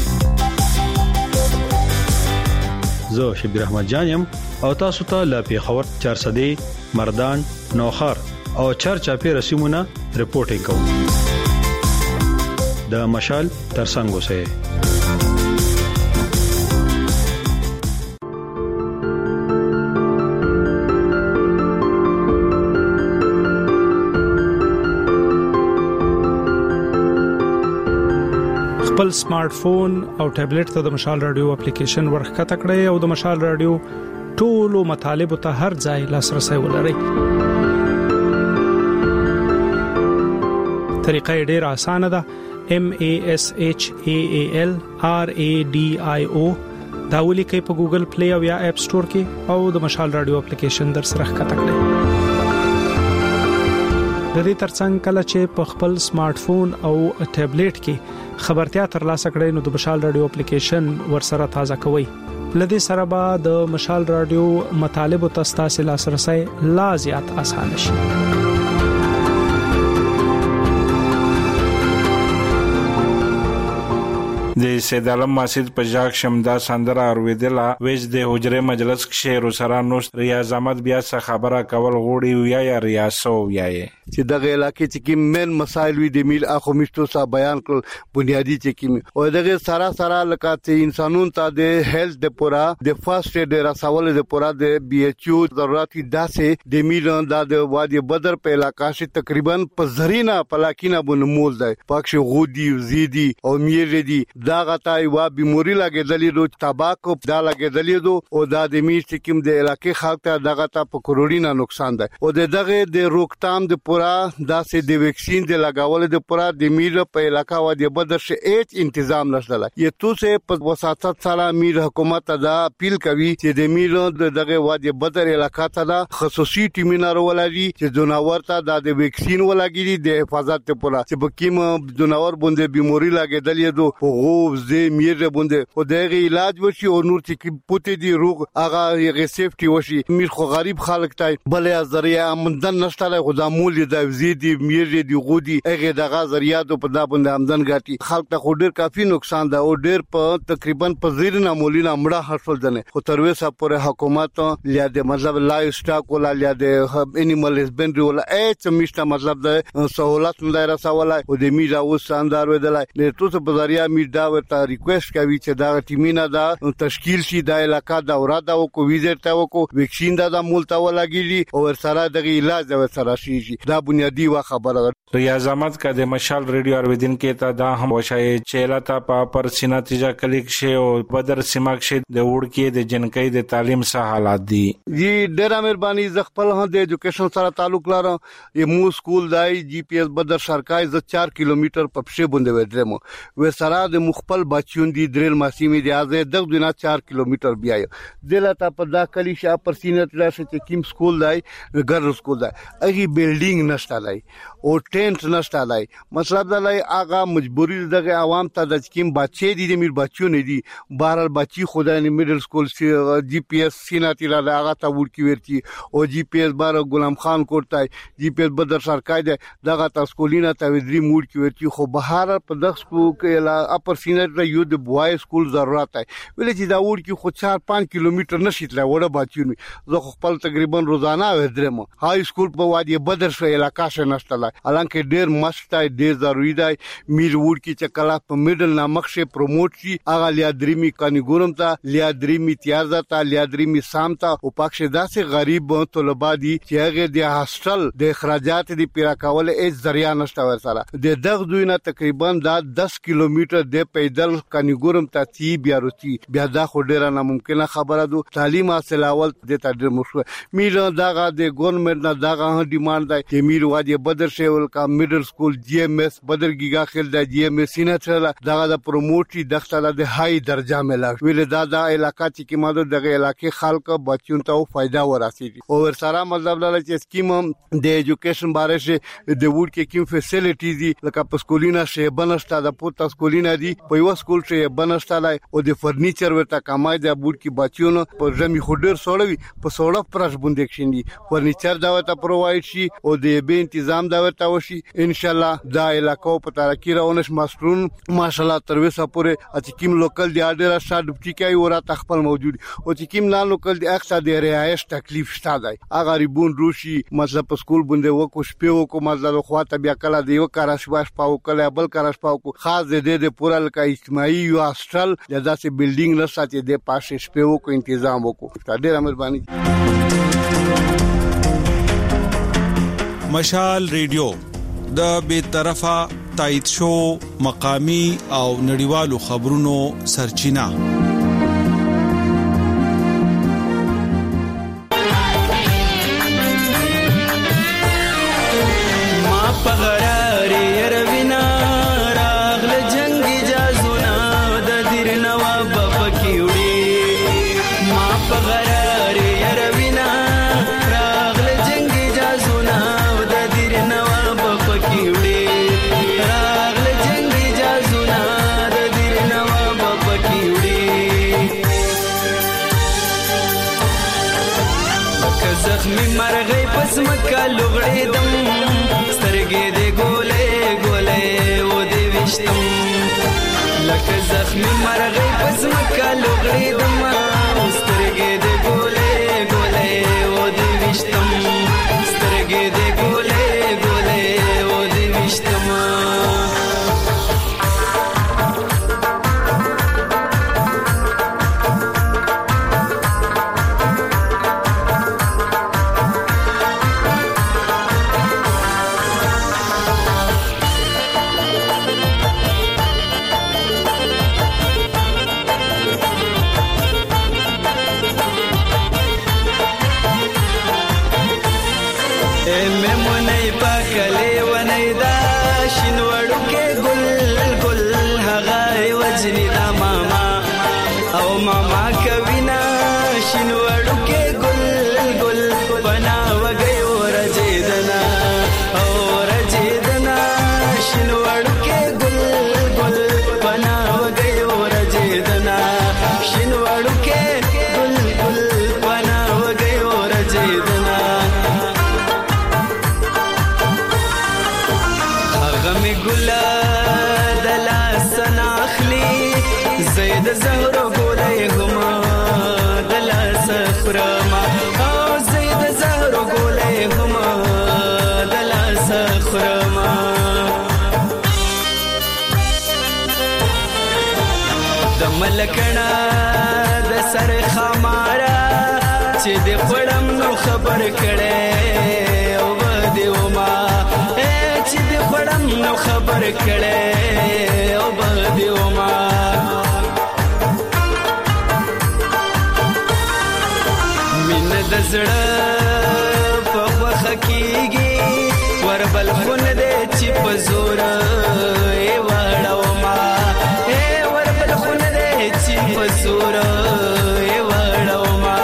زه شبیر احمد جانم او تاسو ته له پیښور چارسدې مردان نوخار او چارچاپی رسیمونه رپورټینګ کوم. د مشال ترڅنګ اوسئ. خپل سمارټ فون او ټابلیټ ته د مشال رادیو اپلیکیشن ورخکته کړئ او د مشال رادیو ټولو مطالبه ته هر ځای لاسرسي ولرئ. طریقه ډیره اسانه ده. M A S H A A L R A D I O دا ولیکئ په ګوګل پلی او یا اپ سٹور کې او د مشال رادیو اپلیکیشن در سره ښکته کړئ. د دې ترڅنګ کله چې په خپل سمارټ فون او ټابلیټ کې خبرتیا ترلاسه کړئ نو د مشال رادیو اپلیکیشن ورسره تازه کوئ. لدې سره به د مشال رادیو مطالبه تاسو لاسرسي لا زیات آسان شي. د سید عالم مسجد په ځاګ شمدا سندره اوریدله وېز د حجره مجلس کې روسرا نو ریاض احمد بیا څه خبره کول غوړي ویا یا ریاسو ویا چې دغه علاقې چې کوم من مسایل وي د میل اخو مشتو صاحب بیان کړ بنیادی چې کوم او دغه سارا سارا لکات انسانون ته د هیلث د پورا د فرست ایډ رسول د پورا د بي ایچ یو ضرورتي داسې د میل د وادي بدر په علاقې شي تقریبا په زرینا پلاکینا بنمول دی پښه غودي زیدي او میر دي دا غتای وا بیموري لګیدلې دو تباکو دا لګیدلې دو او دا د میشت کوم د علاقې خلک ته دغه ته په کروڑینا نقصان ده او دغه د روکتام د پورا داسې د ویکسین د لګاول د پورا د میل په علاقې و د بدر شه هیڅ تنظیم نشته. یی تو سه په وساتت سره میل حکومت دا اپیل کوي چې د میل دغه و د بدر علاقې ته دا خصوصي ټیمینار ولري چې جناور ته د ویکسین ولګي د حفاظت ته پورا چې په کیم جناور باندې بیموري لګیدلې دو او زه میره باندې او دغه علاج وشي او نور چې پوتې دی روغ هغه یې سیفټي وشي. میر خو غریب خلک ته بلې ذریعہ آمدن نشته له خدا مول دی زیدي میره دی غودي هغه دغه ذریعہ په دا باندې آمدن غاټي خلک ته خو ډیر کافي نقصان ده او ډیر په تقریبا په زیر نه مولینه مړه حاصل ده خو تر وسه پورې حکومت لیا د مطلب لایف سټاک ولا لیا د انیمل هسبندري ولا اېڅ مشته مطلب د سہولت نه رسولای او د میرا اوس شاندار ودلای له توسه په ذریعہ میر دا ورته ریکوست کوي چې دا ټیمینه دا تشکیل شي د علاقې دا اوراده او کو ویزټ تا او کو ویکسین دا د مولتا ولګیلی او سره د علاج د سره شي دا بنیادی وا خبره. ریاض احمد کا د مشال ریډیو اوریدن کې تا دا هم وشای چیلاتا په پر سینا تیجا کلیک شي او بدر سیماک شي د وړ کې د جنکۍ د تعلیم سره حالات دي. جی ډیره مهرباني ز خپل هم د ایجوکیشن سره تعلق لرم. یم سکول دای جی پی ایس بدر سرکای ز چار کیلومتر په پښه باندې ودرمو و سره د مخبل بچون دي درل ماسیمه دی ازه د دنیا چار کیلومتر بیا دلته په داخلي شا پر سینټ راشه چې کیم سکول دای ګر سکول دای اغي بلډینګ نشته دای او ټینټ نشته دای مطلب دا لای اغه مجبوری دغه عوام ته د کیم بچي دي د میر بچو نه دي بهر بچي خدای نه میډل سکول جی پی ایس سیناتی را هغه ته ورکی ورتی او جی پی ایس بار غلام خان کوټای جی پی ایس بدر سرکای دغه تاسو کولینا ته ودری موډ کی ورتی خو بهر په دغه سکول کې اپر سینټ یو د بوای سکول ضرورت ہے ولې چې دا وړ کې خو چار پانچ کیلومتر نشیتله وړه بچو زه خپل تقریبا روزانه ودرم های سکول په وادي بدر شو علاقې شه نشتله الانکه ډیر مست دی ډیر ضروری دی میر وړ کې چې کلا په میډل نامخ شه پروموټ شي هغه لیا دریمي کانی ګورم ته لیا دریمي تیار ته لیا دریمي سامتا او پښه داسې غریب طلبه دي چې هغه د هاستل د اخراجات دی پیرا کول هیڅ ذریعہ نشته ورسره د دغه دوی نه تقریبا دا دس کیلومتر د پیدل کانی ګورم ته تی بیا روتی بیا دا خو ډیره ناممکنه خبره ده. تعلیم حاصل اول د تدیر مشو میر داغه د ګورنمنت نه داغه ډیماند دی چې میر وادي بدر شول کا میډل سکول جی ایم ایس بدر گیگا خل د جی ایم ایس نه تر داغه د پروموټي دغه د های درجه ملا ویل دا د علاقې چې ماده دغه علاقې خلک بچون ته فائدہ ورسېږي او ورسره مطلب لاله چې سکیم د ایجوکیشن باره شه د وډ کې کوم فیسیلیټیز دي لکه په سکولینا شه بنستا د پورتا سکولینا دي په یو سکول چې بنستالای او د فرنیچر ورته کمای د بوت کی بچیونو په زمي خډر سوړوي په سوړه پرش بوندې کښندي فرنیچر دا ورته پرووايډ شي او د به تنظیم دا ورته وشي ان شاء الله دا علاقو په ترقی راونش ماسترون ماشاءالله تر وسه پورې چې کیم لوکل دی اډر شاد ټیکای ورا تخپل موجود او چې کیم نان لوکل دی اکثر د رهایش تکلیف شته دی اگر ریبون روشي مطلب په سکول باندې وکو شپې وکو مطلب خواته بیا کله دی وکړه شواش پاو کله بل کارش پاو کو خاص دې د پورا لکه اجتماعي یو هاستل یا داسې بلډینګ نه ساتي د پاسه شپې وکو تنظیم وکړو ډېر مهرباني مشال ریډیو د بے طرفه تایید شو مقامی او نړیوالو خبرونو سرچینه مکه لغړې دم سترګې دې ګولې ګولې و دې وشتم لکه زخمي مرغې پس مکه لغړې دم سترګې دې ګولې ګولې و دې وشتم سترګې دې ګولې ګولې و دې وشتم ملکنا د سر خمارا چې د خړم نو خبر کړي او بده وما چې د خړم نو خبر کړي او بده وما من د زړه په وخت کېږي وربل خون دې چې په زور ای وړو ما پسورا ای وړو ما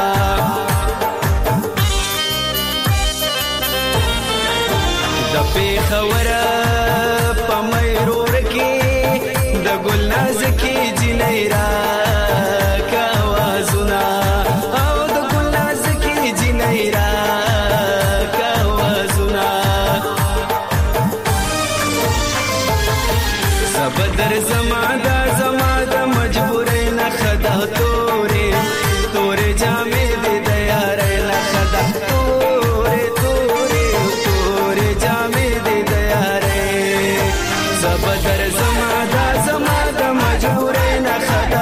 د پیښور په مېرور کې د ګلناز کې جنیرا کا وازنا او د ګلناز کې جنیرا کا وازنا سبدر زمادا زمادا مجبور خدا تورے تورے جامے دے دیار لخدا تورے تورے تورے جامے دے دیار زبدر زمادا زمادا مجبور نہ خدا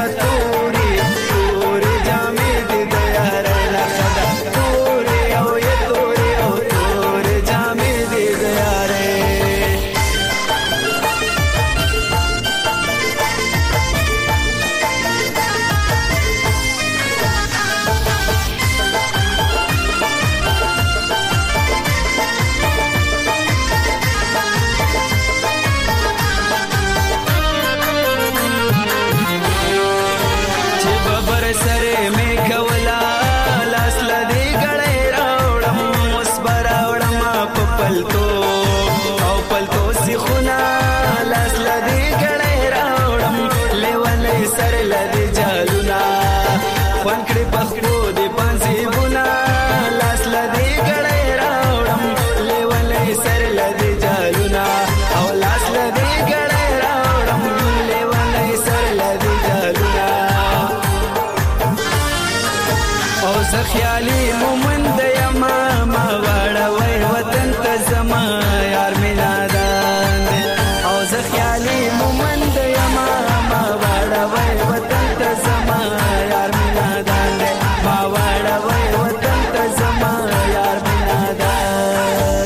زه خیالي مومند یما ما واړوي وطن ته زما یار میلادان او زه خیالي مومند یما ما واړوي وطن ته زما یار میلادان ما واړوي وطن ته زما یار میلادان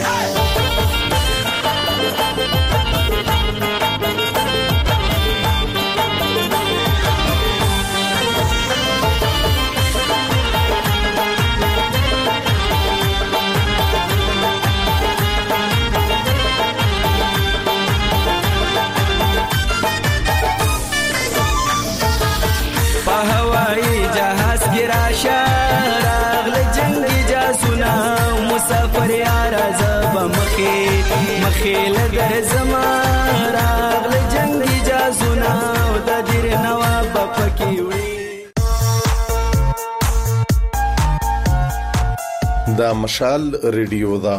راغله جنگي جاسونا مسافر یار زب مخې مخې لګر زما راغله جنگي جاسونا د دیر نواب پکې وړي دا مشال ریډیو دا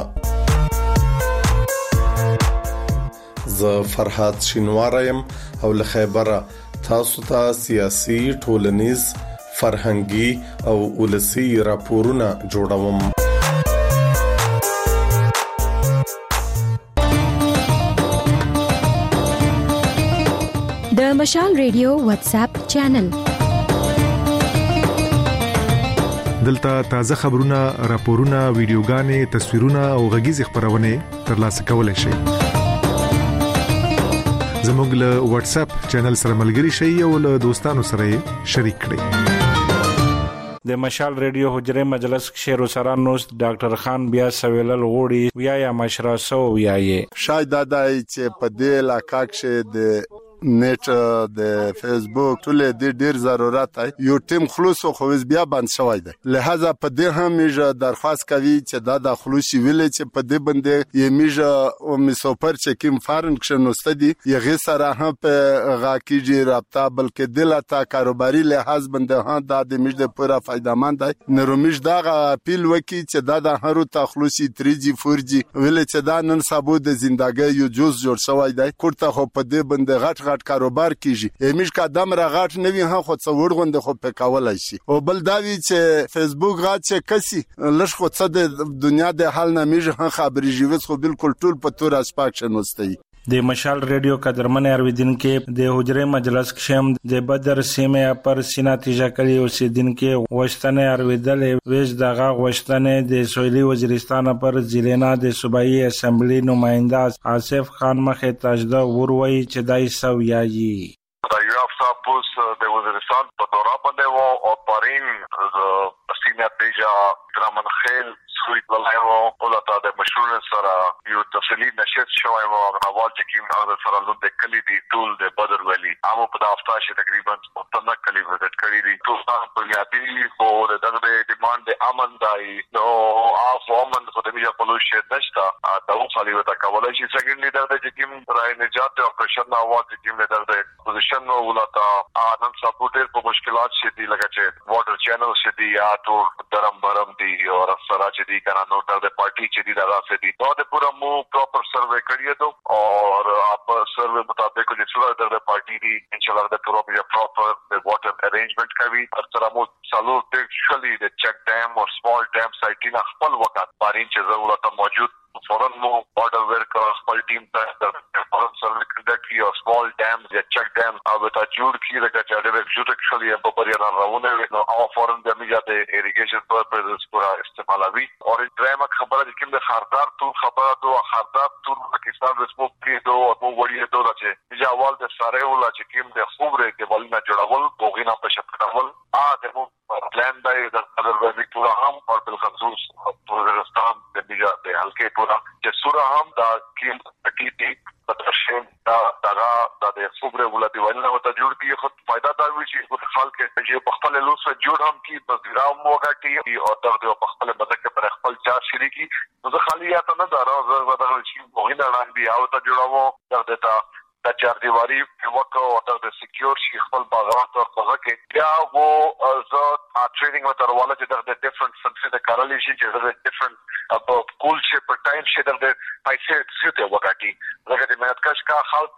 ز فرحات شینوارم او له خیبره تاسو ته سیاسي ټولنیز فرهنګي او ولسی راپورونه جوړوم د مشال ریډیو واتس اپ چینل دلته تازه خبرونه راپورونه ویډیوګانې تصویرونه او غږیز خبرونه ترلاسه کولای شئ زموږ له واتس اپ چینل سره ملګري شئ او له دوستانو سره شریک کړئ د مشال ریډیو حجره مجلس شهر سران نوست ډاکټر خان بیا سویلل غوړي ویا یا مشره سو ویا یې شاید دای چې په دې علاقې کې د نیټ د فیسبوک ټول د ډیر ضرورت دی یو ټیم خلوص خو بیا بند شوی دی لہذا په دې هم میجه درخواست کوي چې دا د خلوصي ویلې چې په دې باندې یې میجه او میسوپر چې کوم فارن کښنوسته دي یغه سره هم په غاکیږي رابطه بلکې دلته کاروباري لحاظ باندې هم د میجه پورا فائدمن دی نرومیج دا اپیل وکي چې دا د هرو تخلوصي تری جی فور جی ویلې چې دا نن سبو د ژوندۍ یو جز جوړ شوی دی کوړه خو په دې باندې غټ غټ کاروبار کیږي همیش قدم را غټ نوي هم خو څور غونډه خو په کولای شي او بل دا وی چې فیسبوک غاټ چې کسي لږ خو څه د دنیا د حال نه میږي هم خبري جوړ خو بالکل ټول په تور اسپاکشن وستي د مشال ریډیو قدرمن ارویدین کې د حجره مجلس کشم د بدر سیمه پر سینا تیجا کلی اوسیدین کې وشتنه ارویدل ویج دغه وشتنه د سویلی وزیرستان پر ضلعنا د صوبایي اسمبلی نمائنده آصف خان مخه تاجدا وروي چې دای سو یایي دا یو افسر پوس د وزیرستان په دورا باندې وو او پارین سینا تیجا درمن خیل سوی ولایو ولته د مشهور سره یو تفصیلی نشست شوی او غوال چې کوم هغه سره لود کلی دی ټول د بدر ویلي هغه په دافتا شي تقریبا څلور کلی وزټ کړی دی ټول په یادی خو دغه ډیماند د امن دی نو اف امن خو د میجا پولوشن نشتا دا خو لري وتا کولای شي څنګه لیدل د کوم راي نجات او پرشن اواز کوم لیدل د پوزیشن نو ولته نن سپورټر په مشکلات شي دی لکه چې واټر چینل شي دی یا ټول درم برم دی او سره چې دی کنه نو د پارټي چې دی دا راځي دی نو د پورا مو پراپر سروے کړی دی او اپ سروے مطابق چې څلور د پارټي دی ان شاء الله د پروپر پراپر د واټر ارینجمنٹ کوي تر څو مو سالو ټیکچولی د چک ډیم او سمال ډیم سایټینه خپل وخت بارین چې ضرورت موجود فورن مو بارډر ورک خپل ټیم ته د فورن سروے کړی او سمال ډیم یا چک ډیم او ته جوړ کړي د کچاډه ایکزیکټیولی په بریانا راونه نو او فورن د میجا د اریګیشن پرپز پورا استعمالوي او درېمه خبره چې کوم د خاردار تو خبره تو خاردار تو پاکستان ریسپوبلیک دو او مو وړي دو چې میجا اول د ساره ولا چې کوم د خوبره کې ولنه جوړول بوغینا په شپکول ا د مو پلان دی د قدر وکړه هم او بل خصوص وزیرستان د میجا د هلکه پورا چې سورا هم دا کیم ټی ټی پترشن دا دا د خوبره ولا دی ولنه وته جوړ کی خو فائدہ دا وی چې خو خلک چې په خپل لوس جوړ هم کی بزرا موګه کی او د په خپل بدکه پر خپل چا شریکی نو خالی یا ته نه دا راځي دا چې وګینه نه دی او ته جوړاو د دتا د چار دیواری په وکړه او د سکیور شي خپل باغات او څنګه کې بیا وو زه ټریننګ وترواله چې د ډیفرنٹ سنسي د کارلې شي چې د ډیفرنٹ په کول شي په ټایم شي د پیسې سیته وکړي زګر د مهنت کش کا خالت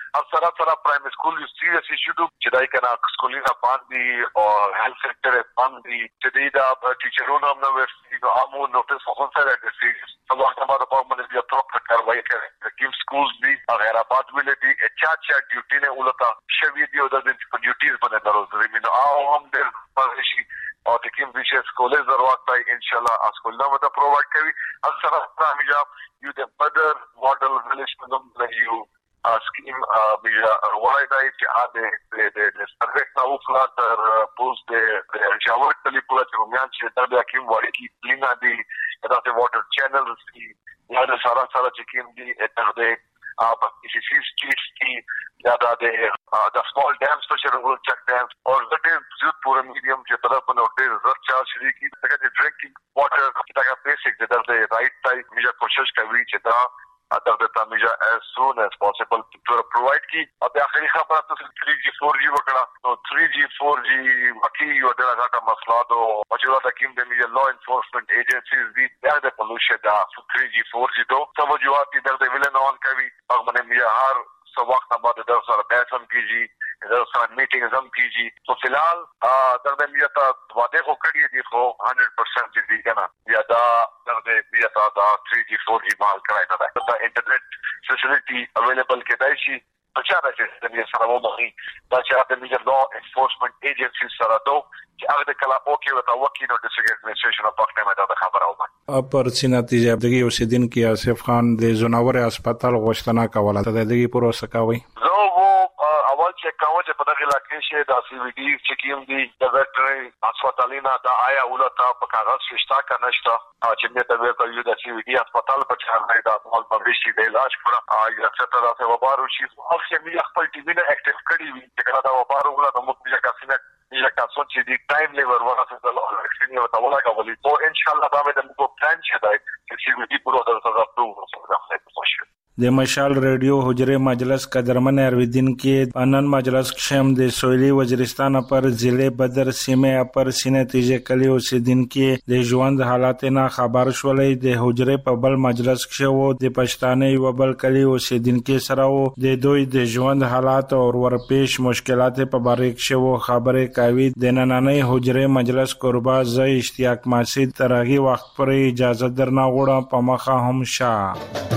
سره سره پرایمری سکول یو سیریس ایشو چې دای کنه سکولینه باندې او هیلث سیکټر باندې چې دا ټیچرونو هم نو ورسېږي امو نوټس خو سره د سیریس په وخت باندې په باندې بیا پروپر کاروایی کوي د کیم سکولز دی غیر آباد ویلډي اچا اچا ډیوټي نه ولتا شوی دی او د ډیوټیز باندې دروځي مینه او هم د پرشي او د کیم ویچ سکولز ضرورت پای ان شاء الله اسکول نو ته پرووایډ کوي اکثر رامیجا یو د بدر ماډل ویلیج په یو اسکیم بیا وایډای چې اده د د سبجیکټ نو فلاتر پوسټ د جاوت کلیپولا چې موږ چې د کیم وایي کې لینا دی دا د واټر چینلز دی یا د سارا سارا چې کیم دی اتر دی ا په سی سی سټریټس کې یا د د سمال ډامز په شرو چک ډامز او د دې زیات پورا میډیم چې طرف په نوټ ډیر زر چارج لري کې څنګه د ډرینکینګ واټر دا بیسیک د د رائټ ټایم میجا کوشش کوي چې دا اته د تامیجا as soon as possible to provide کی او د اخري خبره تاسو three G four G وکړه نو three G four G وکي یو د هغه مسله دو چې دا کوم د میجا law enforcement agencies دي دا د پلوشه دا three G four G دو توجهات دي د ویلن اون کوي هغه باندې میجا هر سو وخت بعد د سره بحثم کیږي د سره میټینګ هم کیږي تو فلحال د د میجا ته واده خو کړی دي خو one hundred percent دي کنه یا دا د میجا ته دا three G four G مال کړای نه ده د انټرنیټ فیسیلیټي اویلیبل کېدای شي په چا راځي د میجا سره ومغي دا چې د میجا law enforcement agencies سره دو چې هغه د کلا اوکی وتا وکیل او د سیګریټ administration په وخت کې دا خبره ومه اپر سیناتی جابدګي اوسیدونکو آصف خان د زناور هسپتال غوښتنه کوله ته د دې پروسه کوي زه وو اول چې کاوه چې په دغه علاقې کې د سی وی ډي چې کیم دي د ویټرنری هسپتالینه د آیا ولته په کاغذ شتا کا نشتا چې مې ته ویل یو د سی وی ډي هسپتال په چار نه دا مال پبلشي د علاج کړه آیا څه ته راځي وبارو شي او چې مې خپل ټي وی نه اکټیو کړی وي چې کله دا وبارو ولا د مخ بیا کاسینه یا تاسو چې دی ټایم لیور ورته د الیکشن یو ته ولا کوي او ان شاء الله دا مې د موږ پلان چې دا چې سی وی ډي پرو درته راځو ورسره د مشال ریډیو حجره مجلس قدرمن ارویدین کې انن مجلس شم د سویلی وزیرستان پر ضلع بدر سیمه پر سینتیجه کلی اوسیدین کې د ژوند حالات نه خبر شولې د حجره په بل مجلس کې وو د پښتانه یو بل کلی اوسیدین کې سره وو د دوی د ژوند حالات او ورپېش مشکلات په باره کې وو خبره کوي د نننې حجره مجلس قربا ز اشتیاق مسجد ترغي وخت پر اجازه درنه غوړه په مخه هم شاه